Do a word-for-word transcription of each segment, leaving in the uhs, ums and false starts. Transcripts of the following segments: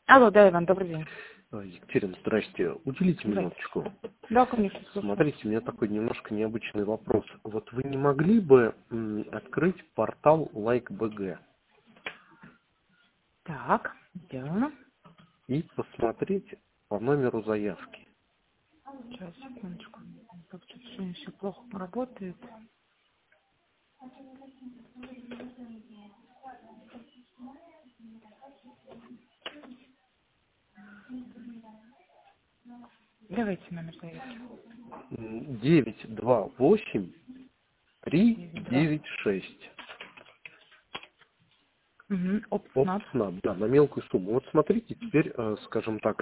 Алло, да, Иван, добрый день. Екатерина, здрасте. Уделите минуточку. Да, конечно. Смотрите, у меня такой немножко необычный вопрос. Вот вы не могли бы м, открыть портал Like.bg Так, сделано. и посмотреть по номеру заявки? Сейчас, секундочку. Как тут сегодня все плохо работает. Давайте номер заявки. девять два восемь три девять шесть. Угу. Опт снаб, да, на мелкую сумму. Вот смотрите, теперь, э, скажем так,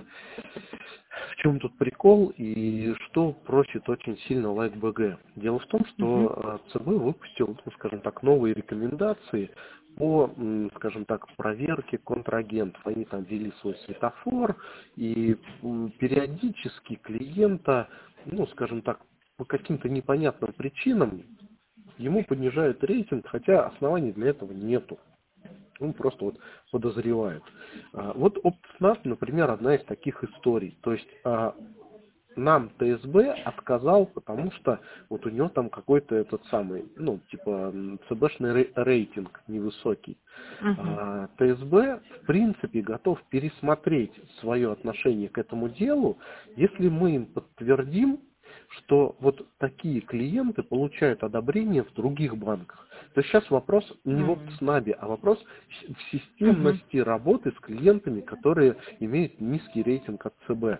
в чем тут прикол и что просит очень сильно Like.bg. Дело в том, что Угу. ЦБ выпустил, ну, скажем так, новые рекомендации по, м, скажем так, проверке контрагентов. Они там ввели свой светофор, и м, периодически клиента, ну, скажем так, по каким-то непонятным причинам ему понижают рейтинг, хотя оснований для этого нету. Он просто вот подозревает. А, Вот OptSnap, например, одна из таких историй. То есть а, нам ТСБ отказал, потому что вот у него там какой-то этот самый, ну, типа ЦБшный рей- рейтинг невысокий. Угу. А, ТСБ, в принципе, готов пересмотреть свое отношение к этому делу, если мы им подтвердим, что вот такие клиенты получают одобрение в других банках. То есть сейчас вопрос не в OptSnab, а вопрос в системности работы с клиентами, которые имеют низкий рейтинг от ЦБ.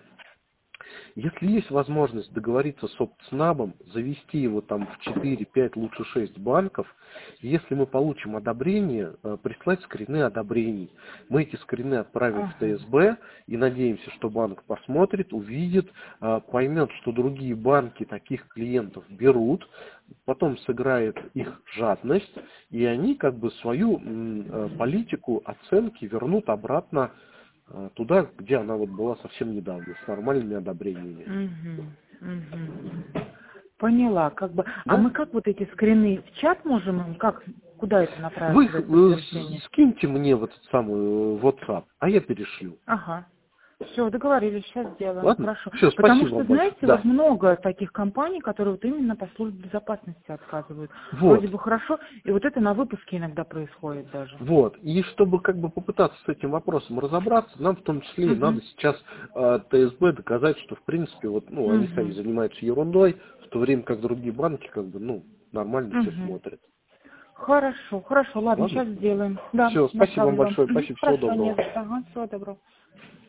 Если есть возможность договориться с OptSnab, завести его там в четыре-пять, лучше шесть банков, если мы получим одобрение, э, прислать скрины одобрений. Мы эти скрины отправим Ага. в ТСБ и надеемся, что банк посмотрит, увидит, э, поймет, что другие банки таких клиентов берут, потом сыграет их жадность, и они как бы свою м, э, политику оценки вернут обратно туда, где она вот была совсем недавно, с нормальными одобрениями. Угу. Угу. Поняла, как бы. А Да? мы как вот эти скрины в чат можем им, как, куда это направить, Вы это их, подтверждение? э, скиньте мне в этот самый WhatsApp, а я перешлю. Ага. Все, договорились, сейчас сделаем. Ладно? Хорошо. Все, Потому спасибо что, вам большое. знаете, вот Да. много таких компаний, которые вот именно по службе безопасности отказывают. Вот. Вроде бы хорошо, и вот это на выпуске иногда происходит даже. Вот. И чтобы как бы попытаться с этим вопросом разобраться, нам в том числе и Угу. надо сейчас э, ТСБ доказать, что в принципе вот, ну, они сами Угу. занимаются ерундой, в то время как другие банки как бы, ну, нормально все Угу. смотрят. Хорошо, хорошо, ладно, Ладно? сейчас сделаем. Да, Все, спасибо вам направлю вам. большое, Угу. спасибо, всего Хорошо, доброго. нет, ага, всего доброго.